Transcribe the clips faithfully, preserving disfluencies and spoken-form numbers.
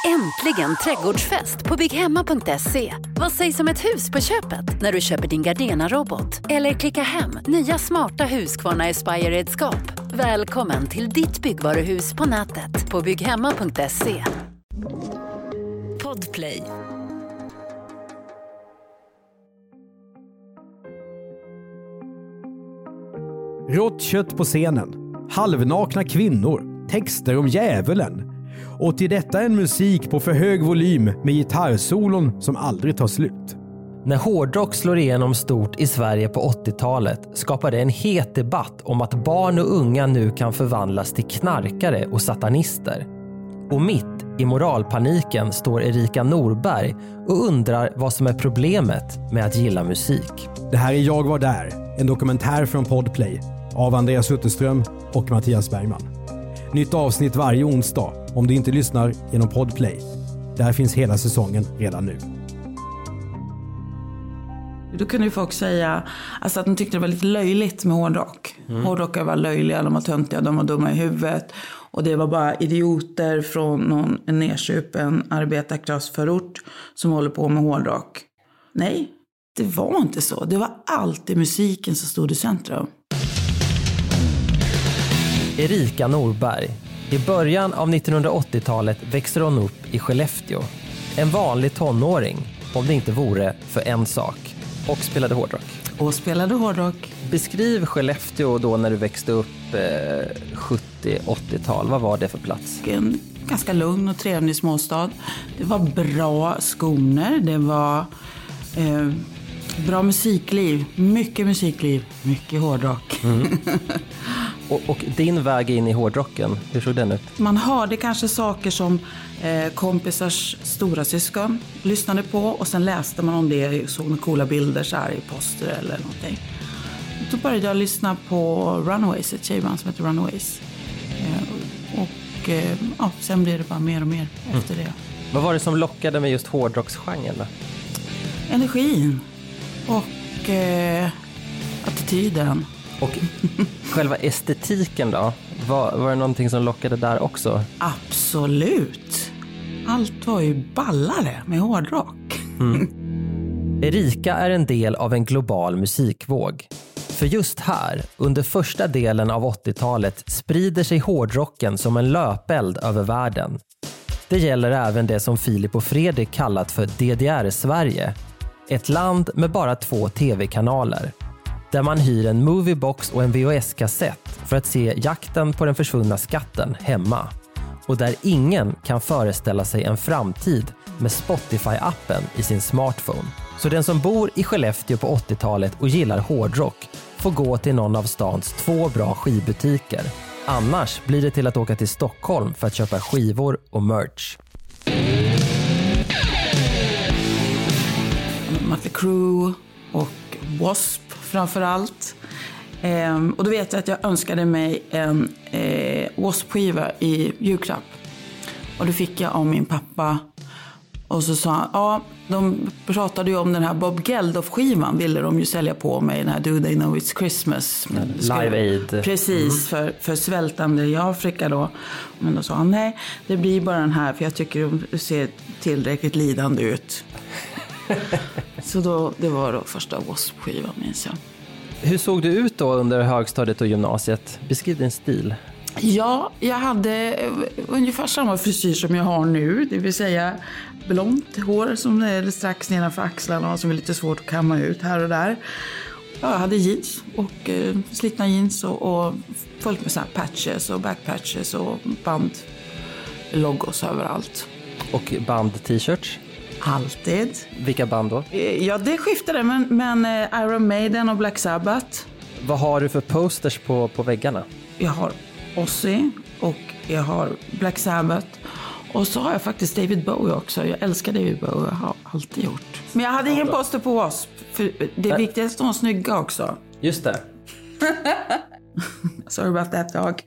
Äntligen trädgårdsfest på bygghemma punkt se. Vad sägs om ett hus på köpet när du köper din Gardena-robot? Eller klicka hem nya smarta Husqvarna Aspire-redskap. Välkommen till ditt byggvaruhus på nätet på bygghemma punkt se. Podplay. Rått kött på scenen, halvnakna kvinnor, texter om djävulen. Och till detta en musik på för hög volym med gitarrsolon som aldrig tar slut. När hårdrock slår igenom stort i Sverige på åttiotalet skapade en het debatt om att barn och unga nu kan förvandlas till knarkare och satanister. Och mitt i moralpaniken står Erika Norberg och undrar vad som är problemet med att gilla musik. Det här är Jag var där, en dokumentär från Podplay av Andreas Utterström och Mattias Bergman. Nytt avsnitt varje onsdag om du inte lyssnar genom Podplay. Där finns hela säsongen redan nu. Då kunde ju folk säga alltså att de tyckte det var lite löjligt med hårdrock. Mm. Hårdrockare var löjliga, de var töntiga, de var dumma i huvudet. Och det var bara idioter från någon nedsupen arbetarklassförort som håller på med hårdrock. Nej, det var inte så. Det var alltid musiken som stod i centrum. Erika Norberg. I början av nittonhundraåttiotalet växer hon upp i Skellefteå. En vanlig tonåring, om det inte vore för en sak. Och spelade hårdrock. Och spelade hårdrock. Beskriv Skellefteå då när du växte upp eh, sjuttio-åttiotal. Vad var det för plats? En ganska lugn och trevlig småstad. Det var bra skolor. Det var eh, bra musikliv. Mycket musikliv. Mycket hårdrock. Mm. och, och din väg in i hårdrocken, hur såg den ut? Man hörde kanske saker som eh, kompisars stora syskon lyssnade på. Och sen läste man om det och såg med coola bilder så här i poster eller någonting. Då började jag lyssna på Runaways, ett tjejband som heter Runaways. Eh, och eh, ja, sen blev det bara mer och mer efter mm. det. Vad var det som lockade med just hårdrocksgenren då? Energin och eh, attityden. Och själva estetiken då? Var, var det någonting som lockade där också? Absolut. Allt var ju ballare med hårdrock. Mm. Erika är en del av en global musikvåg. För just här, under första delen av åttiotalet, sprider sig hårdrocken som en löpeld över världen. Det gäller även det som Filip och Fredrik kallat för D D R-Sverige. Ett land med bara två tv-kanaler. Där man hyr en moviebox och en V H S-kassett för att se jakten på den försvunna skatten hemma. Och där ingen kan föreställa sig en framtid med Spotify-appen i sin smartphone. Så den som bor i Skellefteå på åttiotalet och gillar hårdrock får gå till någon av stans två bra skivbutiker. Annars blir det till att åka till Stockholm för att köpa skivor och merch. Mötley Crüe och W A S P framförallt. Ehm, och då vet jag att jag önskade mig en eh, W A S P-skiva i julklapp. Och det fick jag av min pappa. Och så sa han, ja, de pratade ju om den här Bob Geldof-skivan ville de ju sälja på mig, den här Do They Know It's Christmas. Mm, Live Aid. Precis, mm. för, för svältande i Afrika då. Men då sa han, nej, det blir bara den här för jag tycker de ser tillräckligt lidande ut. Så då, det var då första W A S P-skivan, minns jag. Hur såg du ut då under högstadiet och gymnasiet? Beskriv din stil. Ja, jag hade ungefär samma frisyr som jag har nu. Det vill säga blont hår som är strax nedanför axlarna och som är lite svårt att kamma ut här och där. Ja, jag hade jeans och eh, slitna jeans och, och fullt med så här patches och backpatches och band logos överallt. Och band-t-shirts? Alltid. Vilka band då? Ja, det skiftade, men, men Iron Maiden och Black Sabbath. Vad har du för posters på, på väggarna? Jag har Ozzy och jag har Black Sabbath. Och så har jag faktiskt David Bowie också. Jag älskar David Bowie, jag har alltid gjort. Men jag hade ingen poster på W A S P. För det är viktigt att de är snygga också. Just det. Sorry about that, dog.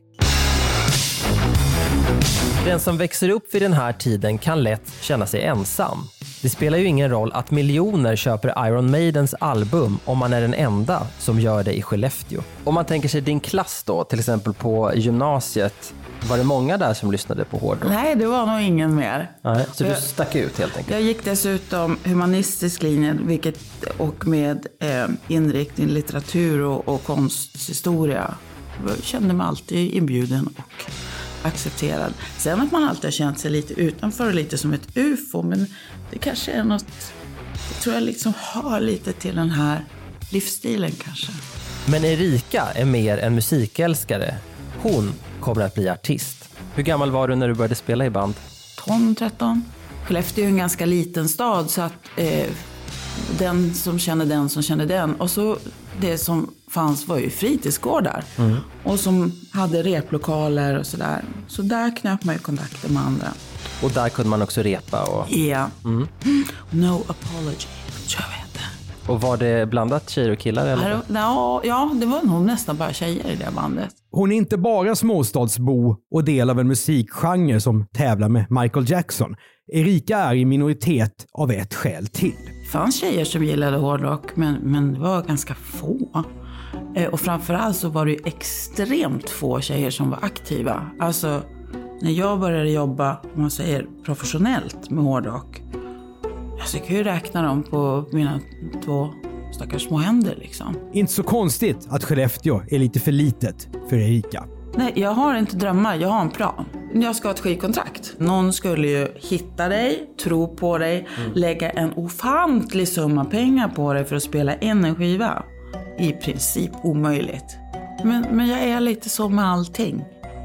Den som växer upp vid den här tiden kan lätt känna sig ensam. Det spelar ju ingen roll att miljoner köper Iron Maidens album om man är den enda som gör det i Skellefteå. Om man tänker sig din klass då, till exempel på gymnasiet, var det många där som lyssnade på hårdrock? Nej, det var nog ingen mer. Nej, så du stack ut helt enkelt? Jag gick dessutom humanistisk linje, vilket, och med eh, inriktning litteratur och, och konsthistoria. Jag kände mig alltid inbjuden och accepterad. Sen att man alltid har känt sig lite utanför, lite som ett U F O, men det kanske är något, jag tror jag liksom har lite till den här livsstilen kanske. Men Erika är mer en musikälskare. Hon kommer att bli artist. Hur gammal var du när du började spela i band? tolv tretton. Skellefteå är ju en ganska liten stad, så att eh, den som känner den som känner den. Och så det som fanns var ju fritidsgårdar. Mm. Och som hade replokaler och sådär. Så där knöp man ju kontakter med andra. Och där kunde man också repa? Och... Ja. Yeah. Mm. No apology, tror jag vet det. Och var det blandat tjejer och killar? Eller? Ja, ja, det var nog nästan bara tjejer i det bandet. Hon är inte bara småstadsbo och del av en musikgenre som tävlar med Michael Jackson. Erika är i minoritet av ett skäl till. Det fanns tjejer som gillade hårdrock, men, men det var ganska få. Eh, och framförallt så var det ju extremt få tjejer som var aktiva. Alltså, när jag började jobba, om man säger professionellt med hårdrock, alltså, jag kan ju räkna dem på mina två stackars små händer liksom. Inte så konstigt att Skellefteå är lite för litet för Erika. Nej, jag har inte drömmar, jag har en plan. Jag ska ha ett skivkontrakt. Någon skulle ju hitta dig, tro på dig, mm. lägga en ofantlig summa pengar på dig för att spela in en skiva. I princip omöjligt. Men, men jag är lite så med allting.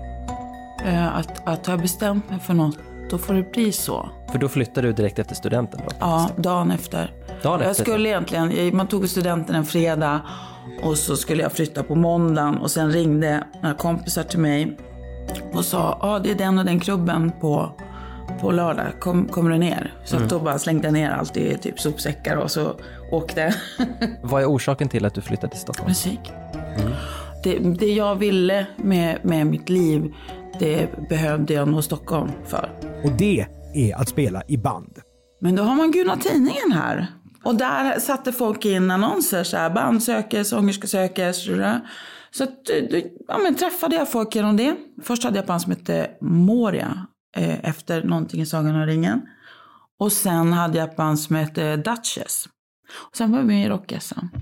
Uh, att, att ha bestämt mig för något, då får det bli så. För då flyttar du direkt efter studenten då? Ja, dagen efter. Dagen jag efter. skulle egentligen, man tog studenten en fredag och så skulle jag flytta på måndagen, och sen ringde några kompisar till mig och sa, ja ah, det är den och den klubben på, på lördag, Kom, kommer du ner? Så mm. då bara slängde jag ner allt i typ sopsäckar och så åkte. Vad är orsaken till att du flyttade till Stockholm? Musik. Mm. Det, det jag ville med, med mitt liv, det behövde jag nå Stockholm för. Och det är att spela i band. Men då har man Guna tidningen här. Och där satte folk in annonser, så här, band söker, sångerska söker. Så att, ja, men träffade jag folk genom det. Först hade jag ett band som hette Moria, eh, efter någonting i Sagan om ringen. Och sen hade jag ett band som hette Duchess. Och sen var vi med i Rock-S M.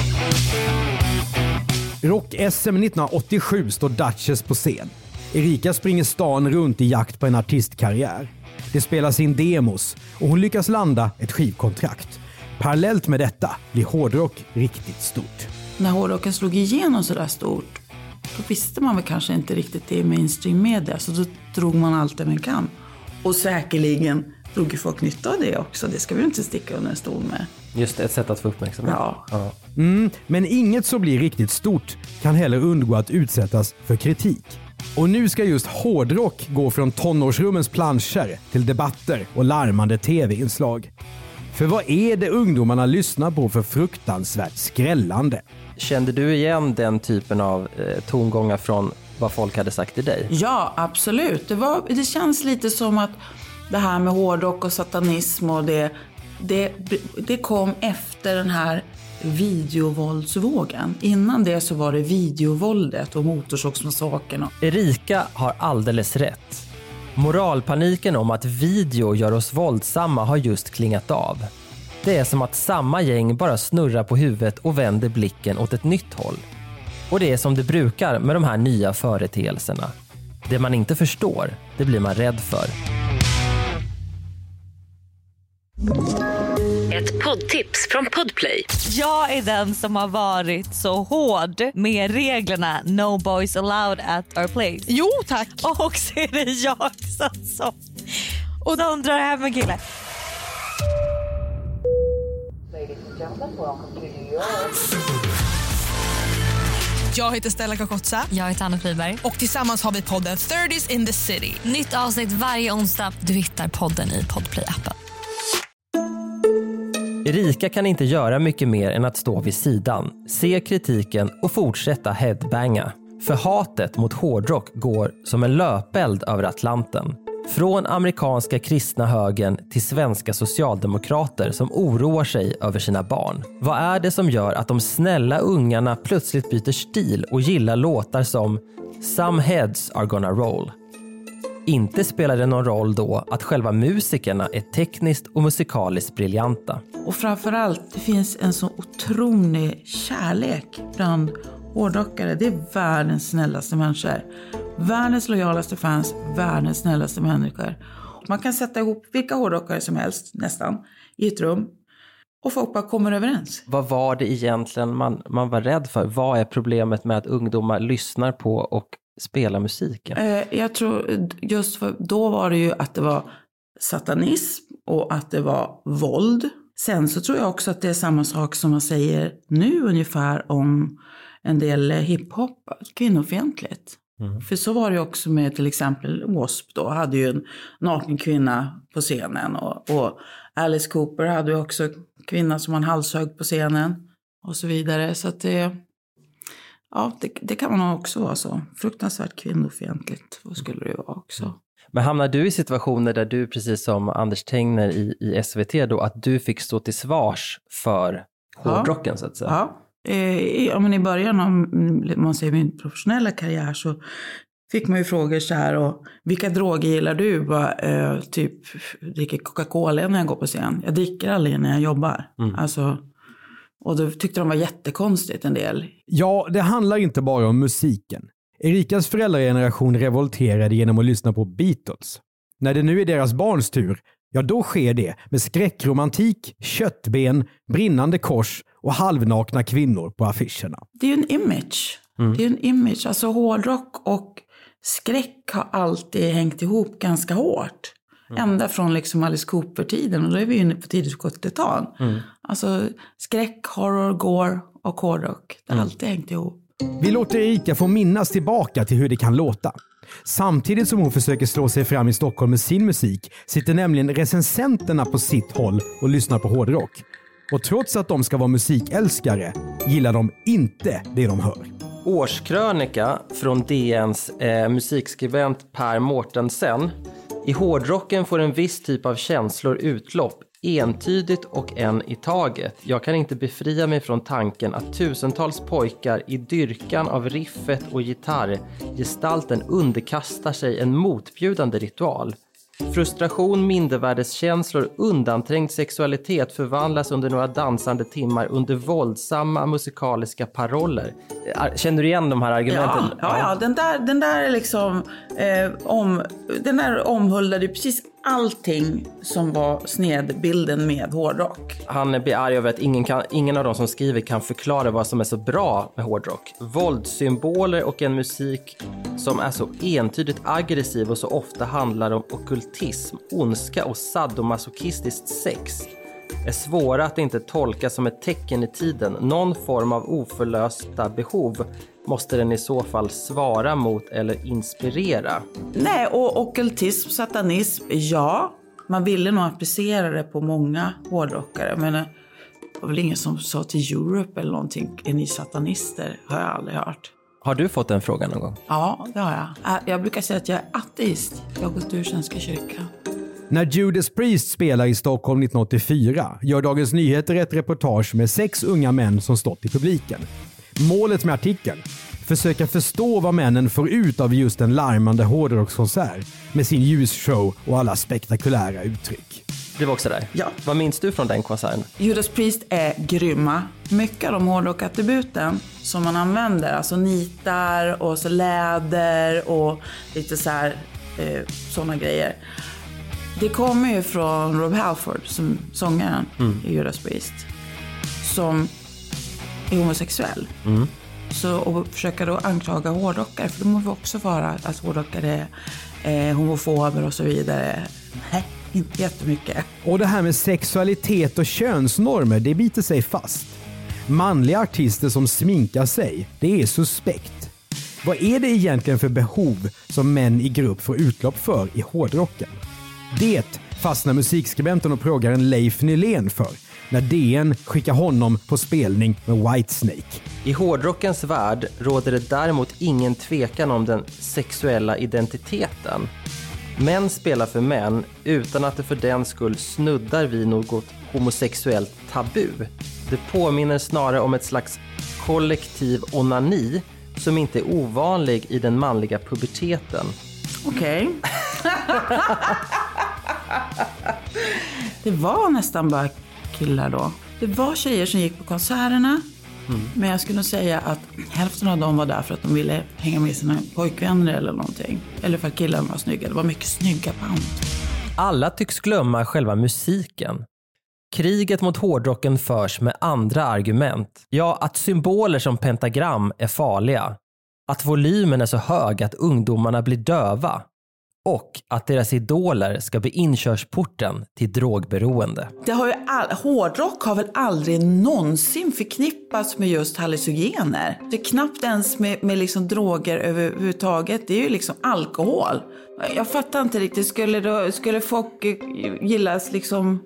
Rock-S M nittonhundraåttiosju står Duchess på scen. Erika springer stan runt i jakt på en artistkarriär. Det spelas in demos och hon lyckas landa ett skivkontrakt. Parallellt med detta blir hårdrock riktigt stort. När hårdrocken slog igenom så där stort, då visste man väl kanske inte riktigt det i mainstream media. Så då drog man allt det man kan. Och säkerligen drog ju folk nytta av det också. Det ska vi inte sticka under en stol med. Just det, ett sätt att få uppmärksamhet. Ja. ja. Mm, men inget som blir riktigt stort kan heller undgå att utsättas för kritik. Och nu ska just hårdrock gå från tonårsrummens planscher till debatter och larmande tv-inslag. För vad är det ungdomarna lyssnar på för fruktansvärt skrällande? Kände du igen den typen av eh, tongångar från vad folk hade sagt till dig? Ja, absolut. Det, var, det känns lite som att det här med hårdrock och satanism och det, det, det kom efter den här videovåldsvågen. Innan det så var det videovåldet och motorsågsmassakerna. Erika har alldeles rätt. Moralpaniken om att video gör oss våldsamma har just klingat av. Det är som att samma gäng bara snurrar på huvudet och vänder blicken åt ett nytt håll. Och det är som det brukar med de här nya företeelserna. Det man inte förstår, det blir man rädd för. Ett poddtips från Podplay. Jag är den som har varit så hård med reglerna No boys allowed at our place. Jo, tack. Och så är det jag som och de drar hem en kille. Jag heter Stella Kakotsa. Jag heter Anna Friberg. Och tillsammans har vi podden thirties in the city. Nytt avsnitt varje onsdag. Du hittar podden i Podplay-appen. Erika kan inte göra mycket mer än att stå vid sidan, se kritiken och fortsätta headbanga. För hatet mot hårdrock går som en löpeld över Atlanten. Från amerikanska kristna högern till svenska socialdemokrater som oroar sig över sina barn. Vad är det som gör att de snälla ungarna plötsligt byter stil och gillar låtar som Some heads are gonna roll? Inte spelar det någon roll då att själva musikerna är tekniskt och musikaliskt briljanta. Och framförallt, det finns en så otrolig kärlek bland hårdrockare. Det är världens snällaste människor. Världens lojalaste fans, världens snällaste människor. Man kan sätta ihop vilka hårdrockare som helst, nästan, i ett rum. Och folk bara kommer överens. Vad var det egentligen man, man var rädd för? Vad är problemet med att ungdomar lyssnar på och spelar musiken? Eh, jag tror just för då var det ju att det var satanism och att det var våld. Sen så tror jag också att det är samma sak som man säger nu ungefär om en del hiphop, kvinnofientligt. Mm. För så var det också med till exempel W A S P då, hade ju en naken kvinna på scenen och, och Alice Cooper hade ju också kvinna som man halshög på scenen och så vidare. Så att det, ja, det, det kan man också vara så. Fruktansvärt kvinnofientligt, vad skulle det vara också. Men hamnar du i situationer där du, precis som Anders Tengner i, i S V T då, att du fick stå till svars för hårdrocken, ja, så att säga? Ja. Ja, men i början av man säger, min professionella karriär så fick man ju frågor så här, och vilka droger gillar du? Bara, eh, typ dricker Coca-Cola när jag går på scen. Jag dricker aldrig när jag jobbar. Mm. Alltså, och då tyckte de var jättekonstigt en del. Ja, det handlar inte bara om musiken. Erikas föräldrageneration revolterade genom att lyssna på Beatles. När det nu är deras barns tur, ja då sker det med skräckromantik, köttben, brinnande kors och halvnakna kvinnor på affischerna. Det är ju en image. Mm. Det är en image. Alltså hårdrock och skräck har alltid hängt ihop ganska hårt. Mm. Ända från liksom Alice Cooper-tiden, och då är vi inne på tidigt sjuttiotal. Mm. Alltså skräck, horror, gore och hårdrock. Det har mm. alltid hängt ihop. Vi låter Erika få minnas tillbaka till hur det kan låta. Samtidigt som hon försöker slå sig fram i Stockholm med sin musik sitter nämligen recensenterna på sitt håll och lyssnar på hårdrock. Och trots att de ska vara musikälskare gillar de inte det de hör. Årskrönika från D N:s eh, musikskribent Per Mårtensen. I hårdrocken får en viss typ av känslor utlopp, entydigt och en i taget. Jag kan inte befria mig från tanken att tusentals pojkar i dyrkan av riffet och gitarrgestalten underkastar sig en motbjudande ritual. Frustration, mindervärdeskänslor, undanträngd sexualitet förvandlas under några dansande timmar under våldsamma musikaliska paroller. Känner du igen de här argumenten? Ja, ja, ja. Den där, den där är liksom eh, om, den där omhuldade precis allting som var snedbilden med hårdrock. Han blir arg över att ingen, kan, ingen av de som skriver kan förklara vad som är så bra med hårdrock. Våldssymboler och en musik som är så entydigt aggressiv och så ofta handlar om ockultism, ondska och sadomasochistiskt sex är svåra att inte tolka som ett tecken i tiden. Någon form av oförlösta behov måste den i så fall svara mot eller inspirera. Nej, och ockultism, satanism, ja. Man ville nog applicera det på många hårdrockare. Men det var väl ingen som sa till Europe eller någonting, är ni satanister? Har jag aldrig hört. Har du fått den frågan någon gång? Ja, det har jag. Jag brukar säga att jag är ateist. Jag har gått ur Svenska kyrkan. När Judas Priest spelar i Stockholm nittonhundraåttiofyra gör Dagens Nyheter ett reportage med sex unga män som stått i publiken. Målet med artikeln: försöka förstå vad männen får ut av just en larmande hårdrockskonsert med sin ljusshow och alla spektakulära uttryck. Du var också där? Ja. Vad minns du från den konserten? Judas Priest är grymma. Mycket av de hårdrockattributen som man använder, alltså nitar och så läder och lite så här eh, sådana grejer. Det kommer ju från Rob Halford, som sångaren mm. i Judas Priest, som är homosexuell. Mm. Så, och försöker då anklaga hårdrockare, för de måste också vara att hårdrockare är eh, homofober och så vidare. Nej, inte jättemycket. Och det här med sexualitet och könsnormer, det biter sig fast. Manliga artister som sminkar sig, det är suspekt. Vad är det egentligen för behov som män i grupp får utlopp för i hårdrocken? Det fastnar musikskribenten och proggaren Leif Nylén för när D N skickar honom på spelning med Whitesnake. I hårdrockens värld råder det däremot ingen tvekan om den sexuella identiteten. Män spelar för män utan att det för den skull snuddar vid något homosexuellt tabu. Det påminner snarare om ett slags kollektiv onani som inte är ovanlig i den manliga puberteten. Okej. Okay. Det var nästan bara killar då. Det var tjejer som gick på konserterna. Mm. Men jag skulle nog säga att hälften av dem var där för att de ville hänga med sina pojkvänner eller någonting. Eller för att killarna var snygga. Det var mycket snygga band. Alla tycks glömma själva musiken. Kriget mot hårdrocken förs med andra argument. Ja, att symboler som pentagram är farliga. Att volymen är så hög att ungdomarna blir döva. Och att deras idoler ska bli inkörsporten till drogberoende. Det har ju all, hårdrock har väl aldrig någonsin förknippats med just hallucinogener. Det är knappt ens med, med liksom droger överhuvudtaget. Det är ju liksom alkohol. Jag fattar inte riktigt. Skulle, då, skulle folk gillas liksom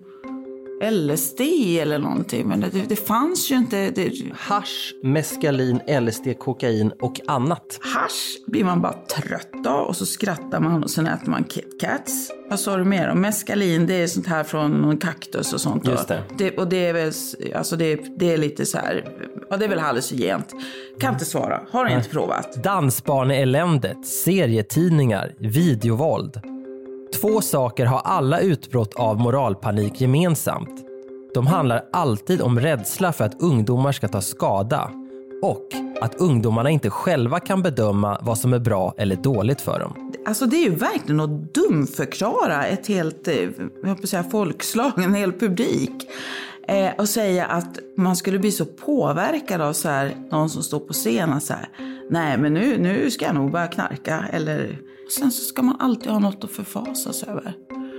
L S D eller någonting? Men det, det fanns ju inte... Det... Hasch, meskalin, L S D, kokain och annat. Hasch blir man bara trött av och så skrattar man och sen äter man KitKats. Vad sa du mer om? Meskalin, det är sånt här från någon kaktus och sånt. Just det. det och det är väl, alltså det, det är lite så här, ja det är väl hallucinogent. Kan inte svara, har inte provat. Dansbaneeländet, serietidningar, videovåld. Två saker har alla utbrott av moralpanik gemensamt. De handlar alltid om rädsla för att ungdomar ska ta skada och att ungdomarna inte själva kan bedöma vad som är bra eller dåligt för dem. Alltså det är ju verkligen att dumförklara ett helt, jag vill säga, folkslag, en hel publik. Eh, och säga att man skulle bli så påverkad av så här, någon som står på scenen så här, nej men nu, nu ska jag nog börja knarka eller... Sen så ska man alltid ha något att förfasas över.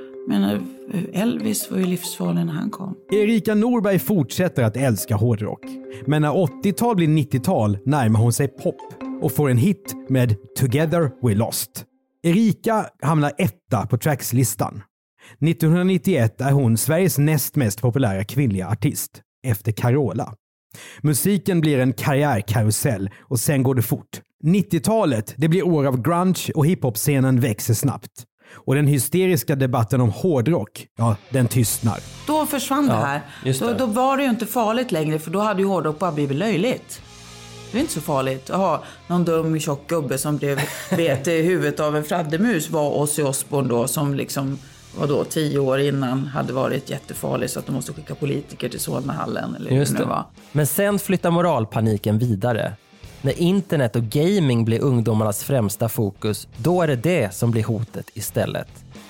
Men Elvis var ju livsfarlig när han kom. Erika Norberg fortsätter att älska hårdrock. Men när åttiotal blir nittiotal närmar hon sig pop och får en hit med Together We Lost. Erika hamnar etta på trackslistan. nittonhundranittioett är hon Sveriges näst mest populära kvinnliga artist, efter Carola. Musiken blir en karriärkarusell och sen går det fort. nittiotalet, det blir år av grunge och hiphop-scenen växer snabbt. Och den hysteriska debatten om hårdrock, ja, den tystnar. Då försvann det här. Ja, det. Då, då var det ju inte farligt längre, för då hade ju hårdrock bara blivit löjligt. Det är inte så farligt. Jaha, någon dum tjock gubbe som blev bet i huvudet av en fladdermus var Ozzy Osbourne då, som liksom var då tio år innan hade varit jättefarlig så att de måste skicka politiker till Solnahallen. Eller Just det. Var. Men sen flyttar moralpaniken vidare. När internet och gaming blir ungdomarnas främsta fokus, då är det det som blir hotet istället.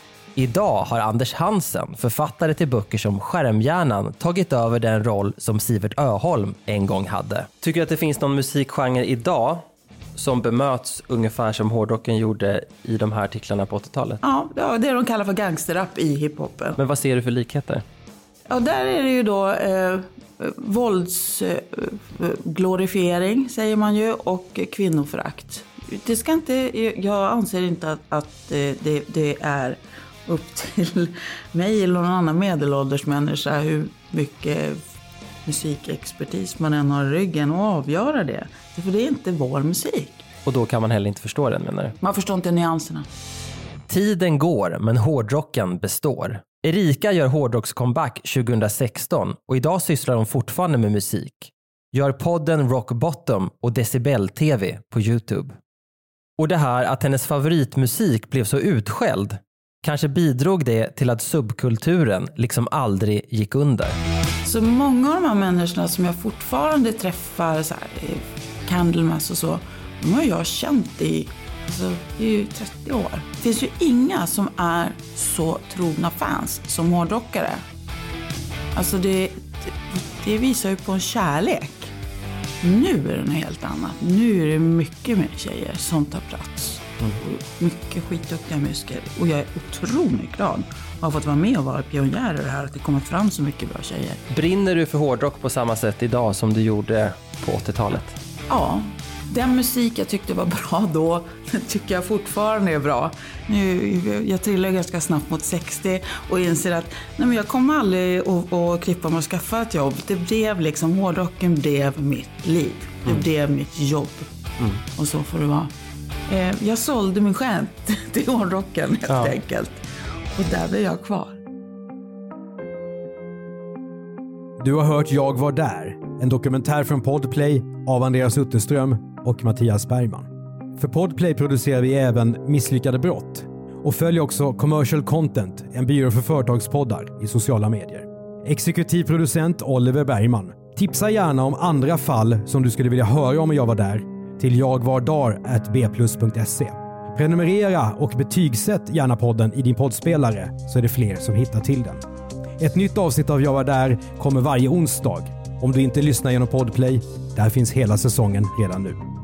Idag har Anders Hansen, författare till böcker som Skärmhjärnan, tagit över den roll som Sivert Öholm en gång hade. Tycker du att det finns någon musikgenre idag som bemöts ungefär som hårdrocken gjorde i de här artiklarna på åttiotalet? Ja, det är de kallar för gangsterrap i hiphopen. Men vad ser du för likheter? Ja, där är det ju då eh, våldsglorifiering, eh, säger man ju, och kvinnoförakt. Det ska inte, jag anser inte att, att det, det är upp till mig eller någon annan medelålders människa hur mycket musikexpertis man än har i ryggen och avgöra det. För det är inte vår musik. Och då kan man heller inte förstå den, menar du? Man förstår inte nyanserna. Tiden går, men hårdrocken består. Erika gör hårdrocks-comeback tjugohundrasexton och idag sysslar hon fortfarande med musik. Gör podden Rock Bottom och Decibel-T V på YouTube. Och det här att hennes favoritmusik blev så utskälld, kanske bidrog det till att subkulturen liksom aldrig gick under. Så många av de här människorna som jag fortfarande träffar, så här, Candlemass och så, de har jag känt i, alltså, det är ju trettio år. Det finns ju inga som är så trogna fans som hårdrockare. Alltså det, det, det visar ju på en kärlek. Nu är det något helt annat. Nu är det mycket mer tjejer som tar plats. Mm. Mycket skitduktiga musiker. Och jag är otroligt glad att ha fått vara med och vara pionjärer i det här. Att det kommer fram så mycket bra tjejer. Brinner du för hårdrock på samma sätt idag som du gjorde på åttiotalet? Ja, den musik jag tyckte var bra då, den tycker jag fortfarande är bra. Nu, jag trillar ganska snabbt mot sextio och inser att nej, men jag kommer aldrig att, att klippa mig och skaffa ett jobb. Det blev liksom, hårdrocken blev mitt liv. Det mm. blev mitt jobb. Mm. Och så får det vara. Eh, jag sålde min själ till hårdrocken helt Ja. enkelt. Och där blev jag kvar. Du har hört Jag var där, en dokumentär från Podplay av Andreas Utterström och Mattias Bergman. För Podplay producerar vi även Misslyckade brott och följ också Commercial Content, en byrå för företagspoddar i sociala medier. Exekutiv producent Oliver Bergman. Tipsa gärna om andra fall som du skulle vilja höra om Jag var där till jagvardar at b plus punkt se. Prenumerera och betygsätt gärna podden i din poddspelare så är det fler som hittar till den. Ett nytt avsnitt av Jag var där kommer varje onsdag. Om du inte lyssnar genom Podplay, där finns hela säsongen redan nu.